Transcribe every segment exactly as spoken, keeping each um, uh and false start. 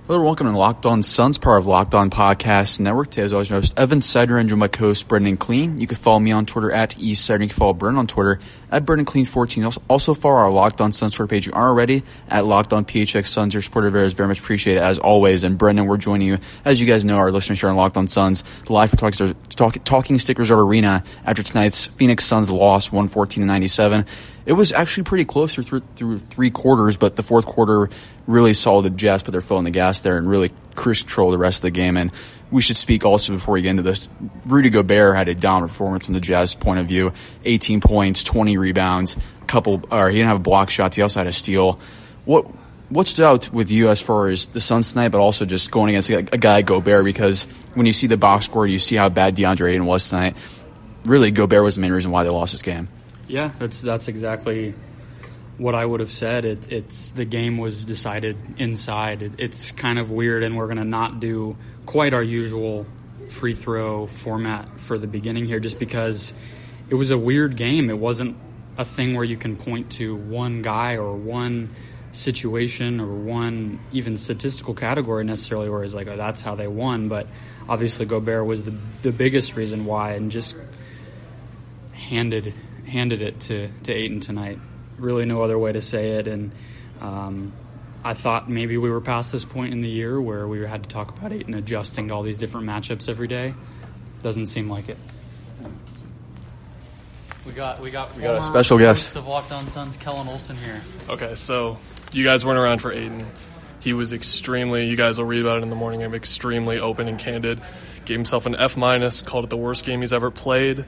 Hello, welcome to Locked On Suns, part of Locked On Podcast Network. Today, as always, your host, Evan Sider, and joined by co-host Brendan Clean. You can follow me on Twitter at eSider. You can follow Brendan on Twitter at Brendan Clean fourteen. Also, also follow our Locked On Suns Twitter page. You are already at Locked On P H X Suns. Your support of is very much appreciated, as always. And Brendan, we're joining you, as you guys know, our listeners here on Locked On Suns, live from Talking, Talk, Talking Stick Reserve Arena after tonight's Phoenix Suns loss, one fourteen to ninety-seven. It was actually pretty close through, through, through three quarters, but the fourth quarter really saw the Jazz put their foot on the gas there and really cruise control the rest of the game. And we should speak also before we get into this. Rudy Gobert had a dominant performance from the Jazz point of view. eighteen points, twenty rebounds, a couple, or he didn't have block shots. He also had a steal. What what stood out with you as far as the Suns tonight, but also just going against a, a guy, Gobert, because when you see the box score, you see how bad DeAndre Ayton was tonight. Really, Gobert was the main reason why they lost this game. Yeah, that's that's exactly what I would have said. It, it's the game was decided inside. It, it's kind of weird, and we're going to not do quite our usual free throw format for the beginning here, just because it was a weird game. It wasn't a thing where you can point to one guy or one situation or one even statistical category necessarily where it's like, oh, that's how they won. But obviously Gobert was the the biggest reason why, and just handed handed it to, to Ayton tonight. Really no other way to say it. And um, I thought maybe we were past this point in the year where we had to talk about Ayton adjusting to all these different matchups every day. Doesn't seem like it. We got we got, we got a special guest of Locked On Suns, Kellen Olson here. Okay, so you guys weren't around for Ayton. He was extremely, you guys will read about it in the morning, I'm extremely open and candid. Gave himself an F minus, called it the worst game he's ever played.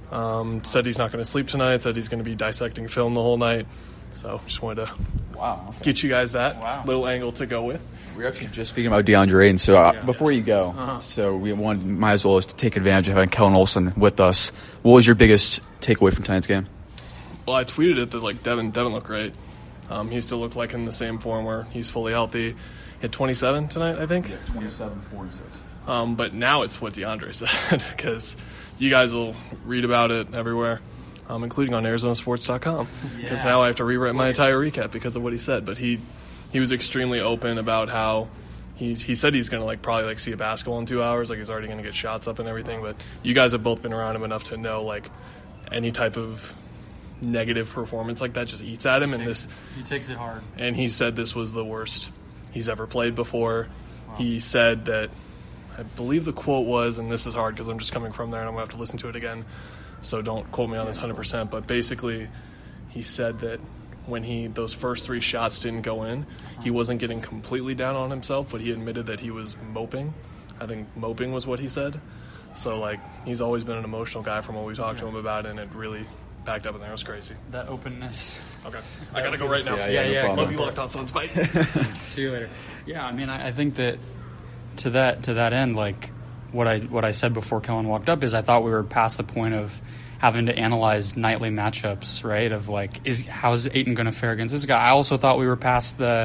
Um, said he's not going to sleep tonight, said he's going to be dissecting film the whole night. So just wanted to wow, okay. get you guys that wow. little angle to go with. We're actually just speaking about DeAndre Ayton, so uh, yeah. before you go, uh-huh. so we wanted, might as well as to take advantage of having Kellen Olson with us. What was your biggest takeaway from tonight's game? Well, I tweeted it that like Devin, Devin looked great. Um, he still looked like in the same form where he's fully healthy. He hit twenty-seven tonight, I think. Yeah, twenty-seven, forty-six. Um, but now it's what DeAndre said, because you guys will read about it everywhere, um, including on Arizona Sports dot com, because yeah. now I have to rewrite my entire recap because of what he said. But he he was extremely open about how he's, he said he's going to like probably like see a basketball in two hours, like he's already going to get shots up and everything. But you guys have both been around him enough to know like any type of negative performance like that just eats at him. He and takes, this he takes it hard. And he said this was the worst he's ever played before. Wow. He said that, I believe the quote was, and this is hard because I'm just coming from there and I'm going to have to listen to it again, so don't quote me on this one hundred percent, but basically he said that when he those first three shots didn't go in, he wasn't getting completely down on himself, but he admitted that he was moping. I think moping was what he said. So, like, he's always been an emotional guy from what we talked yeah. to him about, and it really backed up in there. It was crazy. That openness. Okay. I got to go right now. Yeah, yeah, yeah. no yeah Love you, Locked On Suns. Bye. See you later. Yeah, I mean, I, I think that to that to that end, like what I what I said before Kellen walked up is I thought we were past the point of having to analyze nightly matchups, right? Of like, is how's Ayton going to fare against this guy? I also thought we were past the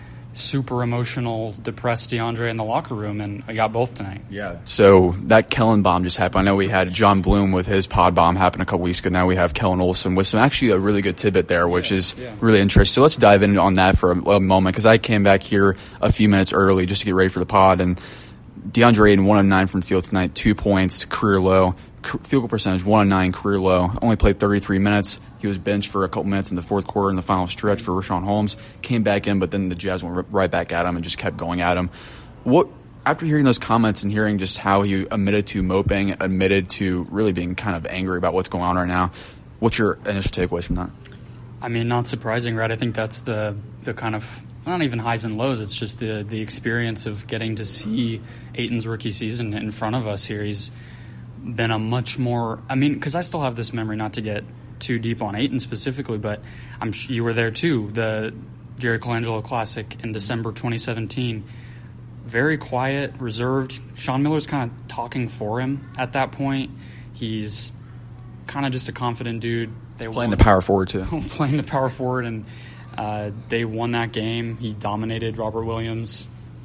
super emotional, depressed DeAndre in the locker room, and I got both tonight. Yeah. So that Kellen bomb just happened. I know we had John Bloom with his pod bomb happen a couple weeks ago. Now we have Kellen Olson with some actually a really good tidbit there, which yeah, is yeah. really interesting. So let's dive in on that for a, a moment, because I came back here a few minutes early just to get ready for the pod, and DeAndre Ayton, one of nine from the field tonight, two points, career low. Field goal percentage, one of nine, career low. Only played thirty-three minutes. He was benched for a couple minutes in the fourth quarter in the final stretch for Richaun Holmes. Came back in, but then the Jazz went right back at him and just kept going at him. What after hearing those comments and hearing just how he admitted to moping, admitted to really being kind of angry about what's going on right now, what's your initial takeaways from that? I mean, not surprising, right? I think that's the the kind of not even highs and lows. It's just the the experience of getting to see Ayton's rookie season in front of us here. He's been a much more, I mean, because I still have this memory, not to get too deep on Ayton specifically, but I'm sure you were there too, the Jerry Colangelo Classic in December twenty seventeen. Very quiet, reserved. Sean Miller's kind of talking for him at that point. He's kind of just a confident dude. They playing won. the power forward too. playing the power forward, and uh, they won that game. He dominated Robert Williams.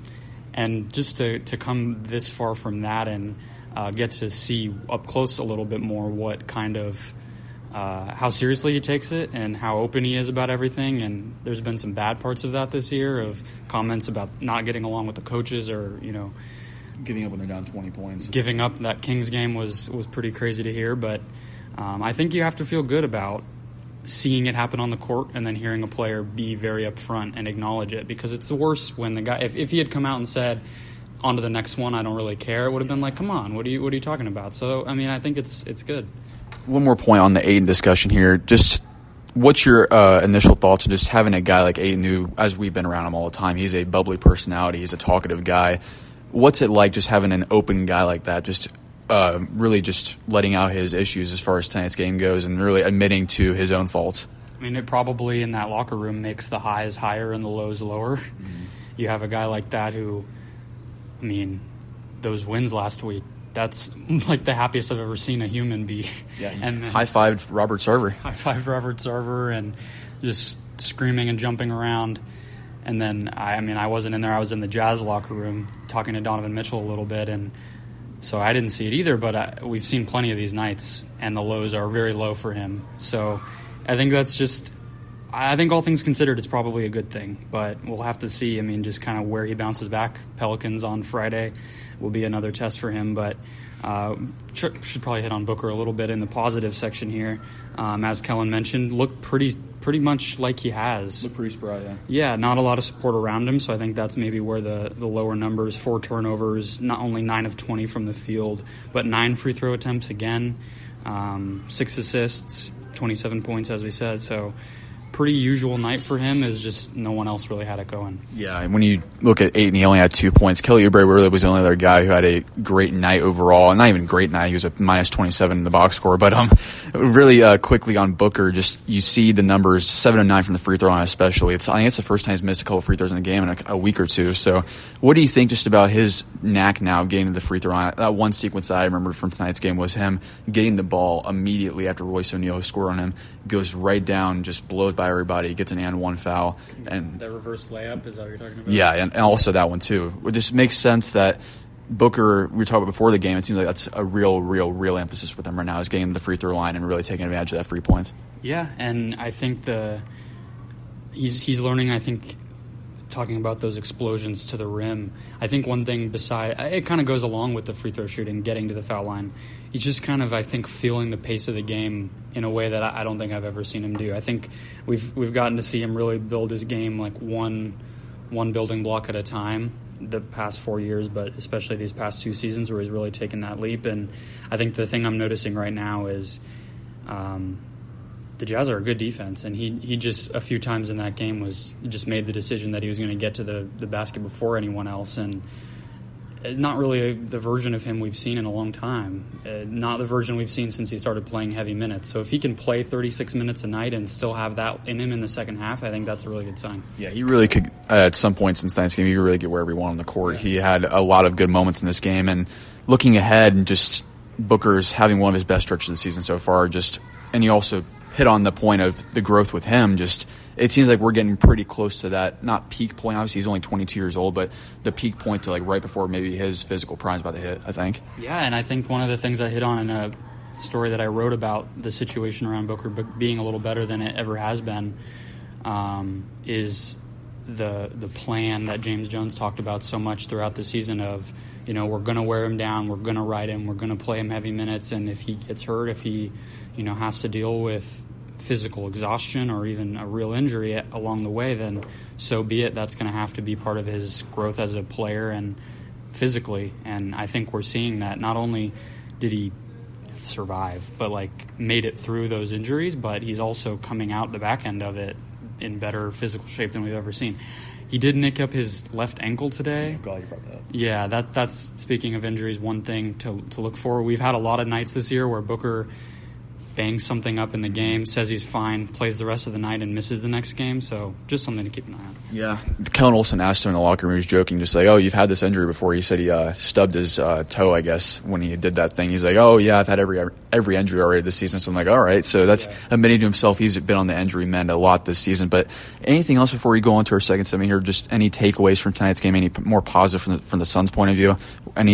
And just to, to come this far from that and uh, get to see up close a little bit more what kind of uh, how seriously he takes it and how open he is about everything. And there's been some bad parts of that this year, of comments about not getting along with the coaches, or, you know, giving up when they're down twenty points. Giving up that Kings game was, was pretty crazy to hear. But um, I think you have to feel good about seeing it happen on the court and then hearing a player be very upfront and acknowledge it, because it's the worst when the guy, if, if he had come out and said, on to the next one, I don't really care, it would have been like, come on, what are you what are you talking about? So, I mean, I think it's it's good. One more point on the Ayton discussion here. Just what's your uh, initial thoughts on just having a guy like Ayton, who, as we've been around him all the time, he's a bubbly personality, he's a talkative guy. What's it like just having an open guy like that, just uh, really just letting out his issues as far as tonight's game goes and really admitting to his own faults? I mean, it probably in that locker room makes the highs higher and the lows lower. Mm-hmm. You have a guy like that who, I mean, those wins last week, that's like the happiest I've ever seen a human be. Yeah, and high-fived Robert Sarver. High-fived Robert Sarver and just screaming and jumping around. And then, I, I mean, I wasn't in there. I was in the Jazz locker room talking to Donovan Mitchell a little bit, and so I didn't see it either. But I, we've seen plenty of these nights, and the lows are very low for him. So I think that's just – I think all things considered, it's probably a good thing. But we'll have to see, I mean, just kind of where he bounces back. Pelicans on Friday will be another test for him. But uh, should, should probably hit on Booker a little bit in the positive section here. Um, as Kellen mentioned, looked pretty – pretty much like he has. Look pretty spry, yeah. Yeah, not a lot of support around him, so I think that's maybe where the, the lower numbers, four turnovers, not only nine of twenty from the field, but nine free throw attempts again, um, six assists, twenty-seven points, as we said, so pretty usual night for him, is just no one else really had it going. Yeah, and when you look at Ayton, he only had two points. Kelly Oubre really was the only other guy who had a great night overall, and not even great night. He was a minus twenty-seven in the box score. But um, really uh, quickly on Booker, just you see the numbers, seven of nine from the free throw line especially. It's, I think it's the first time he's missed a couple free throws in the game in a, a week or two. So what do you think just about his knack now getting to the free throw line? That one sequence that I remember from tonight's game was him getting the ball immediately after Royce O'Neal scored on him, goes right down, just blows by everybody, gets an and one foul. And that reverse layup, is that what you're talking about? Yeah, and, and also that one too. It just makes sense that Booker, we were talking about before the game, it seems like that's a real, real, real emphasis with him right now, is getting the free throw line and really taking advantage of that free point. Yeah, and I think the he's he's learning, I think, talking about those explosions to the rim. I think one thing beside, it kind of goes along with the free throw shooting, getting to the foul line. He's just kind of, I think, feeling the pace of the game in a way that I don't think I've ever seen him do. I think we've we've gotten to see him really build his game like one one building block at a time the past four years, but especially these past two seasons where he's really taken that leap. And I think the thing I'm noticing right now is um, the Jazz are a good defense, and he he just a few times in that game was just made the decision that he was going to get to the, the basket before anyone else, and not really the version of him we've seen in a long time, uh, not the version we've seen since he started playing heavy minutes. So if he can play thirty-six minutes a night and still have that in him in the second half, I think that's a really good sign. Yeah, he really could, uh, at some point since tonight's game, he could really get wherever he wanted on the court. Yeah. He had a lot of good moments in this game, and looking ahead, and just Booker's having one of his best stretches of the season so far. Just and he also hit on the point of the growth with him. Just it seems like we're getting pretty close to that, not peak point, obviously he's only twenty-two years old, but the peak point to like right before maybe his physical prime's about to hit, I think. Yeah, and I think one of the things I hit on in a story that I wrote about the situation around Booker being a little better than it ever has been um, is the the plan that James Jones talked about so much throughout the season of, you know, we're going to wear him down, we're going to ride him, we're going to play him heavy minutes, and if he gets hurt, if he, you know, has to deal with physical exhaustion or even a real injury along the way, then so be it. That's going to have to be part of his growth as a player and physically. And I think we're seeing that. Not only did he survive, but like made it through those injuries, but he's also coming out the back end of it in better physical shape than we've ever seen. He did nick up his left ankle today. I'm glad you brought that up. Yeah, that that's, speaking of injuries, one thing to to look for. We've had a lot of nights this year where Booker bangs something up in the game, says he's fine, plays the rest of the night, and misses the next game. So just something to keep an eye on. Yeah. Kellen Olson asked him in the locker room, he was joking, just like, oh, you've had this injury before. He said he uh, stubbed his uh, toe, I guess, when he did that thing. He's like, oh, yeah, I've had every every injury already this season. So I'm like, all right. So that's yeah. admitting to himself he's been on the injury mend a lot this season. But anything else before we go on to our second segment here? Just any takeaways from tonight's game, any more positive from the, from the Suns' point of view? Any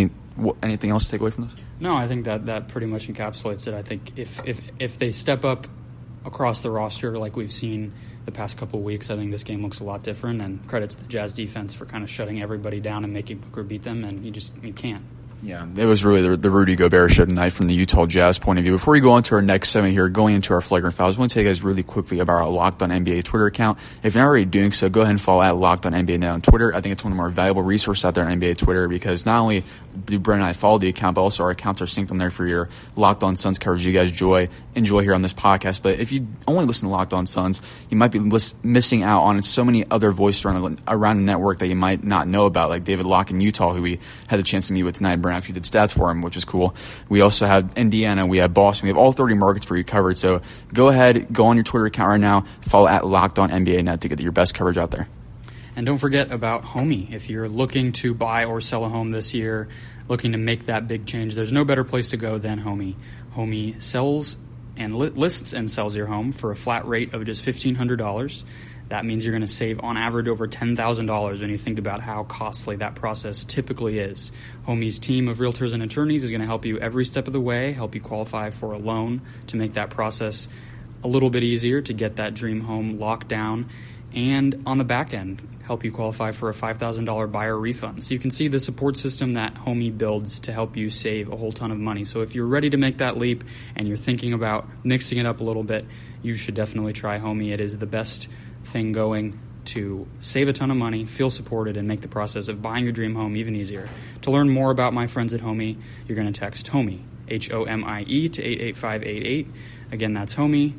what, anything else to take away from this? No, I think that, that pretty much encapsulates it. I think if, if, if they step up across the roster like we've seen the past couple of weeks, I think this game looks a lot different, and credit to the Jazz defense for kind of shutting everybody down and making Booker beat them, and you just you can't. Yeah, it was really the, the Rudy Gobert show tonight from the Utah Jazz point of view. Before we go on to our next segment here, going into our flagrant fouls, I want to tell you guys really quickly about our Locked On N B A Twitter account. If you're not already doing so, go ahead and follow at Locked On N B A Net on Twitter. I think it's one of the more valuable resources out there on N B A Twitter, because not only do Brent and I follow the account, but also our accounts are synced on there for your Locked On Suns coverage you guys enjoy, enjoy here on this podcast. But if you only listen to Locked On Suns, you might be list, missing out on so many other voices around the, around the network that you might not know about, like David Locke in Utah, who we had the chance to meet with tonight. Brent actually did stats for him, which is cool. We also have Indiana, we have Boston, we have all thirty markets for you covered. So go ahead, go on your Twitter account right now, follow at Locked On N B A Net to get your best coverage out there. And don't forget about Homey. If you're looking to buy or sell a home this year, looking to make that big change, there's no better place to go than Homey. Homey sells and li- lists and sells your home for a flat rate of just fifteen hundred dollars. That means you're going to save on average over ten thousand dollars when you think about how costly that process typically is. Homey's team of realtors and attorneys is going to help you every step of the way, help you qualify for a loan to make that process a little bit easier to get that dream home locked down, and on the back end, help you qualify for a five thousand dollars buyer refund. So you can see the support system that Homey builds to help you save a whole ton of money. So if you're ready to make that leap and you're thinking about mixing it up a little bit, you should definitely try Homey. It is the best thing going to save a ton of money, feel supported, and make the process of buying your dream home even easier. To learn more about my friends at Homey, you're going to text Homey, H O M I E, to eight eight five eight eight. Again, that's Homey,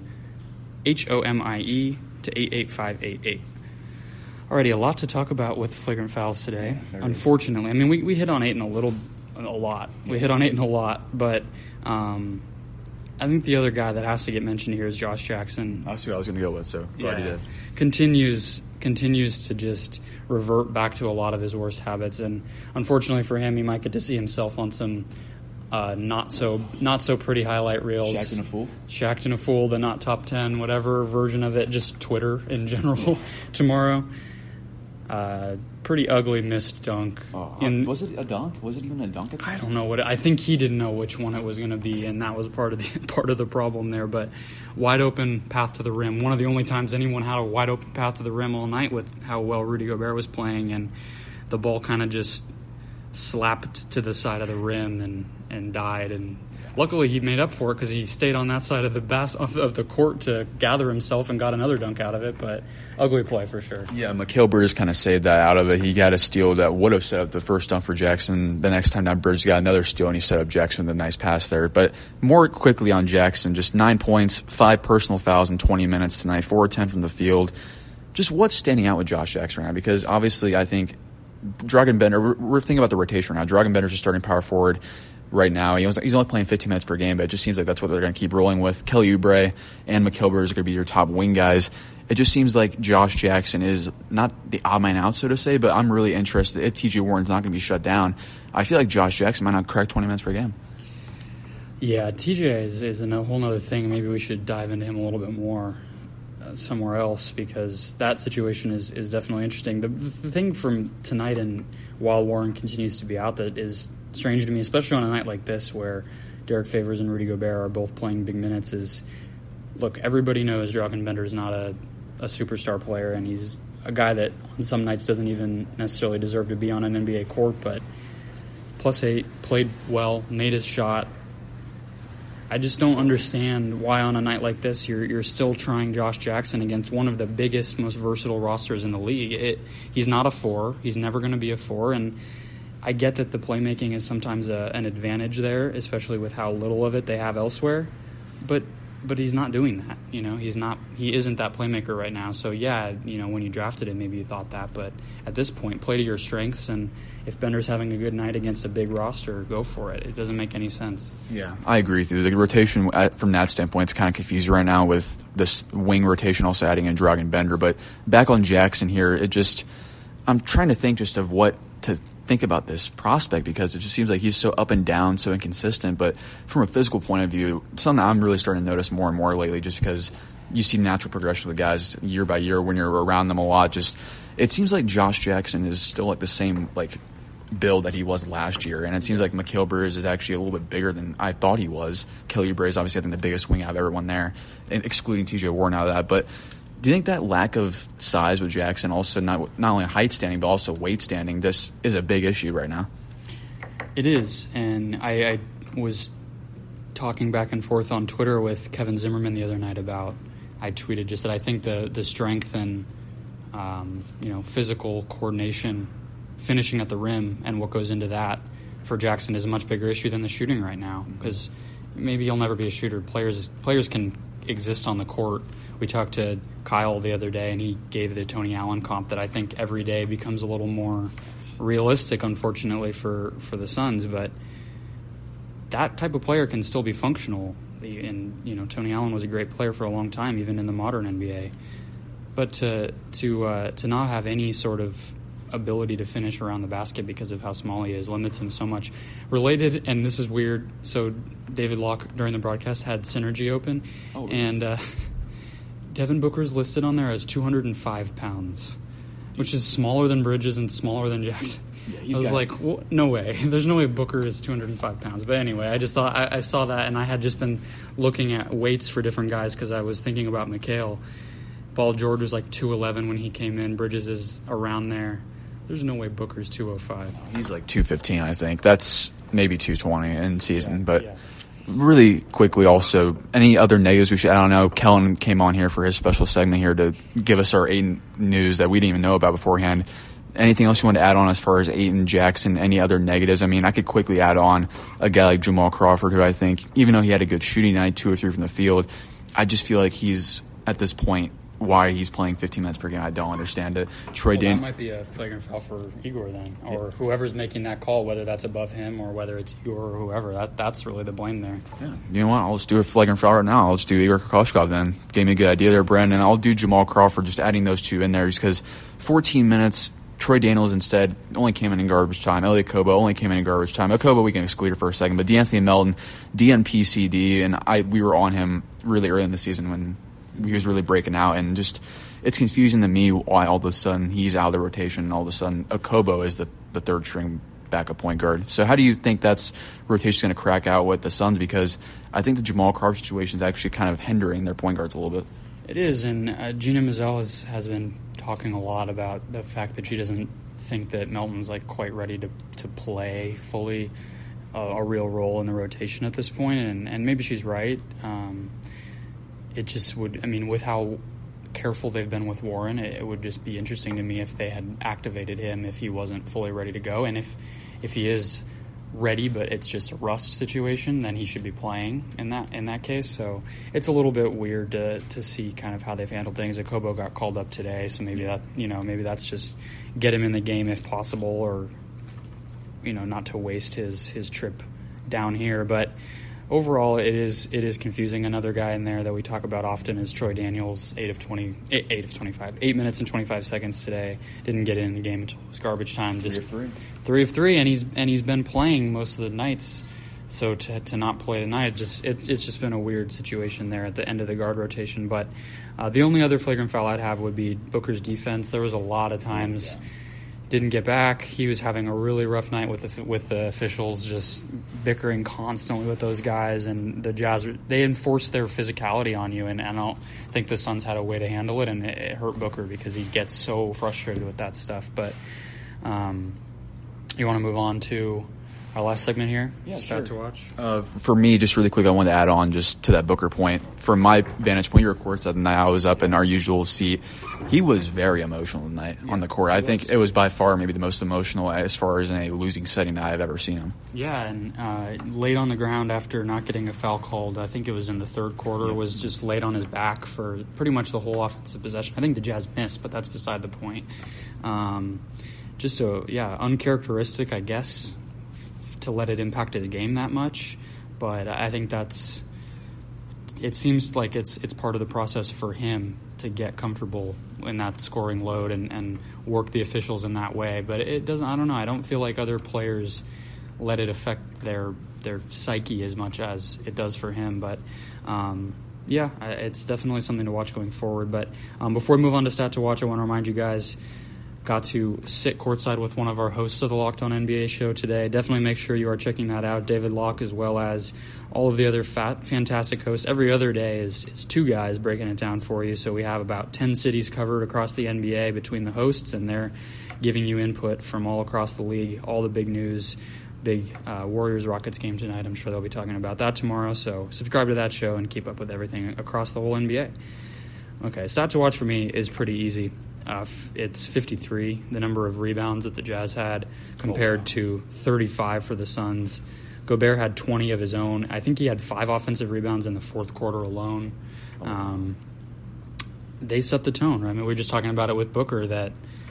H O M I E, to eight eight five eight eight. Alrighty, a lot to talk about with flagrant fouls today. Unfortunately, I mean, we, we hit on Ayton a little, a lot. We hit on Ayton a lot, but um, I think the other guy that has to get mentioned here is Josh Jackson. That's who I was going to go with, so glad yeah. you did. Continues continues to just revert back to a lot of his worst habits, and unfortunately for him, he might get to see himself on some uh, not so not so pretty highlight reels. Shacked in a fool. Shacked in a fool, the not top ten, whatever version of it, just Twitter in general tomorrow. Uh, pretty ugly missed dunk. Oh, in, was it a dunk? Was it even a dunk? At the I time? don't know what it, I think he didn't know which one it was going to be, and that was part of the part of the problem there. But wide open path to the rim. One of the only times anyone had a wide open path to the rim all night with how well Rudy Gobert was playing, and the ball kind of just slapped to the side of the rim and, and died. And luckily he made up for it because he stayed on that side of the bas- of, of the court to gather himself and got another dunk out of it. But ugly play for sure. Yeah, Mikal Bridges kind of saved that out of it. He got a steal that would have set up the first dunk for Jackson. The next time down, Bridges got another steal, and he set up Jackson with a nice pass there. But more quickly on Jackson, just nine points, five personal fouls in twenty minutes tonight, four or ten from the field. Just what's standing out with Josh Jackson right now? Because obviously I think Dragan Bender, we're, we're thinking about the rotation right now. Dragan Bender's just starting power forward right now. He was, he's only playing fifteen minutes per game, but it just seems like that's what they're going to keep rolling with. Kelly Oubre and Mikal Bridges are going to be your top wing guys. It just seems like Josh Jackson is not the odd man out, so to say, but I'm really interested. If T J Warren's not going to be shut down, I feel like Josh Jackson might not crack twenty minutes per game. Yeah, T J is, is a whole other thing. Maybe we should dive into him a little bit more uh, somewhere else, because that situation is, is definitely interesting. The, the thing from tonight, and while Warren continues to be out, that is strange to me, especially on a night like this where Derek Favors and Rudy Gobert are both playing big minutes, is, look, everybody knows Dragan Bender is not a, a superstar player, and he's a guy that on some nights doesn't even necessarily deserve to be on an N B A court, but plus eight, played well, made his shot. I just don't understand why on a night like this you're you're still trying Josh Jackson against one of the biggest, most versatile rosters in the league. It, he's not a four. He's never going to be a four, and I get that the playmaking is sometimes a, an advantage there, especially with how little of it they have elsewhere. But but he's not doing that. You know, he's not. He isn't that playmaker right now. So yeah, you know, when you drafted him, maybe you thought that. But at this point, play to your strengths, and if Bender's having a good night against a big roster, go for it. It doesn't make any sense. Yeah, I agree with you. The rotation from that standpoint is kind of confused right now with this wing rotation also adding in Dragan Bender. But back on Jackson here, it just I'm trying to think just of what to think about this prospect, because it just seems like he's so up and down, so inconsistent. But from a physical point of view, something I'm really starting to notice more and more lately, just because you see natural progression with the guys year by year when you're around them a lot. Just it seems like Josh Jackson is still like the same like build that he was last year, and it seems like Mikal Bridges is actually a little bit bigger than I thought he was. Kelly Oubre is obviously, I think, the biggest wing out of everyone there, and excluding T J Warren out of that. But do you think that lack of size with Jackson, also not not only height standing but also weight standing, this is a big issue right now? It is, and I, I was talking back and forth on Twitter with Kevin Zimmerman the other night about, I tweeted just that I think the, the strength and um, you know physical coordination, finishing at the rim, and what goes into that for Jackson is a much bigger issue than the shooting right now, because maybe he'll never be a shooter. Players players can exist on the court. We talked to Kyle the other day, and he gave the Tony Allen comp that I think every day becomes a little more realistic, unfortunately, for, for the Suns. But that type of player can still be functional. And, you know, Tony Allen was a great player for a long time, even in the modern N B A. But to to uh, to not have any sort of ability to finish around the basket because of how small he is limits him so much. Related, and this is weird, so David Locke during the broadcast had Synergy open, oh, really? and uh, Devin Booker's listed on there as two hundred five pounds, which is smaller than Bridges and smaller than Jackson. Yeah, I was like, well, no way. There's no way Booker is two hundred five pounds. But anyway, I just thought, I, I saw that, and I had just been looking at weights for different guys because I was thinking about Mikal. Paul George was like two eleven when he came in. Bridges is around there. There's no way Booker's two oh five. He's like two fifteen, I think. That's maybe two twenty in season. Yeah, but yeah. Really quickly also, any other negatives we should, I don't know, Kellen came on here for his special segment here to give us our Ayton news that we didn't even know about beforehand. Anything else you want to add on as far as Ayton, Jackson, any other negatives? I mean, I could quickly add on a guy like Jamal Crawford, who I think, even though he had a good shooting night, two or three from the field, I just feel like he's, at this point, why he's playing fifteen minutes per game, I don't understand it. Troy well, Dan- that might be a flagrant foul for Igor then, or yeah. whoever's making that call, whether that's above him or whether it's Igor or whoever. That That's really the blame there. Yeah. You know what? I'll just do a flagrant foul right now. I'll just do Igor Kokoshkov then. Gave me a good idea there, Brandon. I'll do Jamal Crawford, just adding those two in there just because fourteen minutes, Troy Daniels instead only came in in garbage time. Elliot Kobo only came in in garbage time. Kobo we can exclude her for a second, but DeAnthony Melton, D N P C D, and I we were on him really early in the season when he was really breaking out, and just it's confusing to me why all of a sudden he's out of the rotation and all of a sudden Okobo is the, the third string backup point guard. So how do you think that's rotation going to crack out with the Suns? Because I think the Jamal Crawford situation is actually kind of hindering their point guards a little bit. It is, and uh, Gina Mizell has, has been talking a lot about the fact that she doesn't think that Melton's like quite ready to, to play fully uh, a real role in the rotation at this point, and, and maybe she's right. Um, it just would, I mean, with how careful they've been with Warren, it, it would just be interesting to me if they had activated him if he wasn't fully ready to go, and if if he is ready but it's just a rust situation, then he should be playing in that in that case. So it's a little bit weird to to see kind of how they've handled things. Kobo got called up today, so maybe that you know maybe that's just get him in the game if possible, or you know not to waste his his trip down here. But overall, it is it is confusing. Another guy in there that we talk about often is Troy Daniels, eight of twenty, eight, eight of twenty-five, eight minutes and twenty-five seconds today. Didn't get in the game until it was garbage time. Three Just of three, three of three, and he's and he's been playing most of the nights. So to to not play tonight, it just it, it's just been a weird situation there at the end of the guard rotation. But uh, the only other flagrant foul I'd have would be Booker's defense. There was a lot of times. Yeah. Didn't get back. He was having a really rough night with the with the officials, just bickering constantly with those guys. And the Jazz, they enforce their physicality on you, and, and I don't think the Suns had a way to handle it, and it, it hurt Booker because he gets so frustrated with that stuff. But um, you want to move on to our last segment here? Yeah, Start sure. to watch. Uh, for me, just really quick, I wanted to add on just to that Booker point. From my vantage point, your courts that night I was up in our usual seat. He was very emotional tonight yeah, on the court. I think was. It was by far maybe the most emotional as far as in a losing setting that I've ever seen him. Yeah, and uh, laid on the ground after not getting a foul called. I think it was in the third quarter. Yeah. Was just laid on his back for pretty much the whole offensive possession. I think the Jazz missed, but that's beside the point. Um, just a yeah, uncharacteristic, I guess, to let it impact his game that much, but I think that's it seems like it's it's part of the process for him to get comfortable in that scoring load and, and work the officials in that way. But it doesn't I don't know, I don't feel like other players let it affect their their psyche as much as it does for him. But um, yeah, it's definitely something to watch going forward. But um, before we move on to Stat to Watch, I want to remind you guys got to sit courtside with one of our hosts of the Locked On N B A show today. Definitely make sure you are checking that out, David Locke, as well as all of the other fat, fantastic hosts. Every other day is, is two guys breaking it down for you. So we have about ten cities covered across the N B A between the hosts, and they're giving you input from all across the league, all the big news. Big uh, Warriors-Rockets game tonight. I'm sure they'll be talking about that tomorrow. So subscribe to that show and keep up with everything across the whole N B A. Okay, stat to watch for me is pretty easy. Uh, f- it's fifty-three, the number of rebounds that the Jazz had, compared oh, wow. to thirty-five for the Suns. Gobert had twenty of his own. I think he had five offensive rebounds in the fourth quarter alone. Um, they set the tone, right? I mean, we were just talking about it with Booker, that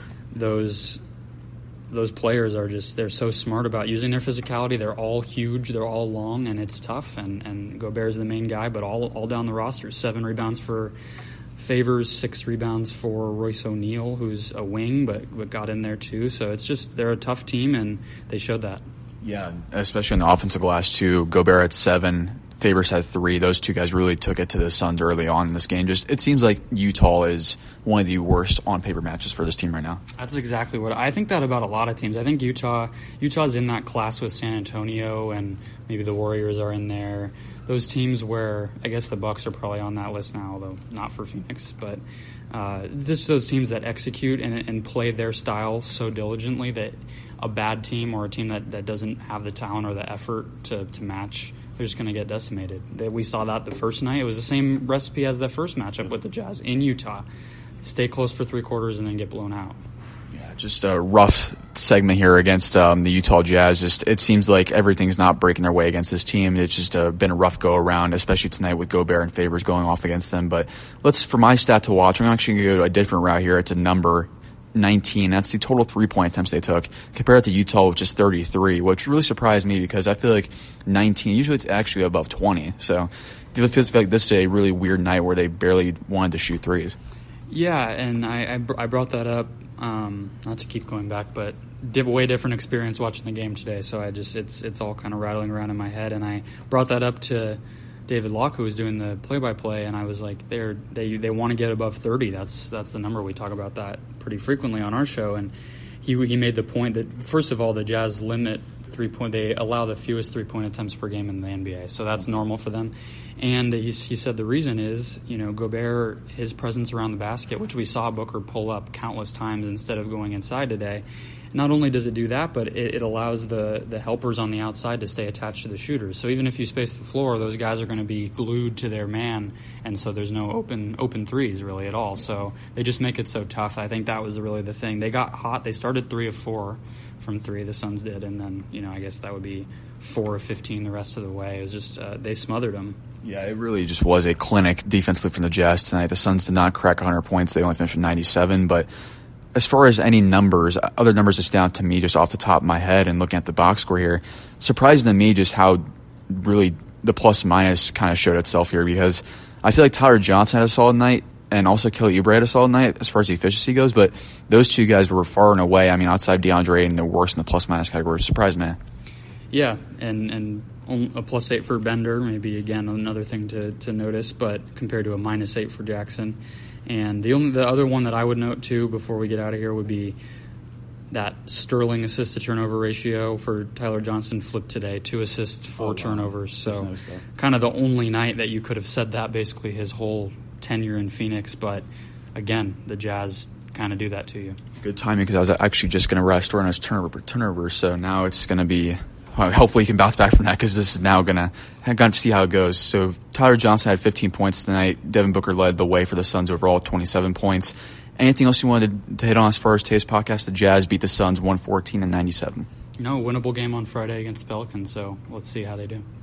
those those players are just, they're so smart about using their physicality. They're all huge, they're all long, and it's tough. And, and Gobert's the main guy, but all all down the roster. Seven rebounds for Favors, six rebounds for Royce O'Neal, who's a wing, but, but got in there too. So it's just, they're a tough team, and they showed that. Yeah, especially in the offensive glass too. Gobert had seven, Favors had three. Those two guys really took it to the Suns early on in this game. Just it seems like Utah is one of the worst on-paper matches for this team right now. That's exactly what I think that about a lot of teams. I think Utah Utah's in that class with San Antonio, and maybe the Warriors are in there. Those teams where, I guess the Bucks are probably on that list now, although not for Phoenix, but uh, just those teams that execute and, and play their style so diligently that a bad team or a team that, that doesn't have the talent or the effort to, to match, they're just going to get decimated. That we saw that the first night. It was the same recipe as the first matchup with the Jazz in Utah. Stay close for three quarters and then get blown out. Yeah, just a rough segment here against um, the Utah Jazz. Just it seems like everything's not breaking their way against this team. It's just uh, been a rough go around, especially tonight with Gobert and Favors going off against them. But let's, for my stat to watch, I'm actually going to go to a different route here. It's a number nineteen. That's the total three-point attempts they took. Compared to Utah, which is thirty-three, which really surprised me because I feel like nineteen, usually it's actually above twenty. So it feels like this is a really weird night where they barely wanted to shoot threes. Yeah, and I, I, I brought that up, um, not to keep going back, but div- way different experience watching the game today. So I just it's it's all kind of rattling around in my head, and I brought that up to David Locke, who was doing the play-by-play, and I was like, they're, they they want to get above thirty. That's that's the number. We talk about that pretty frequently on our show, and he he made the point that first of all, the Jazz limit three point. They allow the fewest three-point attempts per game in the N B A, so that's normal for them. And he he said the reason is, you know, Gobert, his presence around the basket, which we saw Booker pull up countless times instead of going inside today. Not only does it do that, but it, it allows the, the helpers on the outside to stay attached to the shooters. So even if you space the floor, those guys are going to be glued to their man, and so there's no open open threes really at all. So they just make it so tough. I think that was really the thing. They got hot. They started three of four from three, the Suns did, and then, you know, I guess that would be four of fifteen the rest of the way. It was just uh, they smothered them. Yeah, it really just was a clinic defensively from the Jazz tonight. The Suns did not crack one hundred points. They only finished with ninety-seven, but as far as any numbers, other numbers that stand out to me just off the top of my head and looking at the box score here, surprising to me just how really the plus-minus kind of showed itself here, because I feel like Tyler Johnson had a solid night and also Kelly Oubre had a solid night as far as the efficiency goes, but those two guys were far and away, I mean, outside DeAndre and the worst in the plus-minus category. Surprised me. Yeah, and, and a plus eight for Bender, maybe, again, another thing to, to notice, but compared to a minus eight for Jackson. And the only the other one that I would note, too, before we get out of here would be that Sterling assist-to-turnover ratio for Tyler Johnson flipped today. Two assists, four oh, turnovers. Wow. So kind of the only night that you could have said that basically his whole tenure in Phoenix. But, again, the Jazz kind of do that to you. Good timing, because I was actually just going to rest on his turnover per turnover. So now it's going to be – hopefully he can bounce back from that, because this is now going to have to see how it goes. So Tyler Johnson had fifteen points tonight. Devin Booker led the way for the Suns overall, twenty-seven points. Anything else you wanted to hit on as far as today's podcast? The Jazz beat the Suns one fourteen to ninety-seven. No, winnable game on Friday against the Pelicans, so let's see how they do.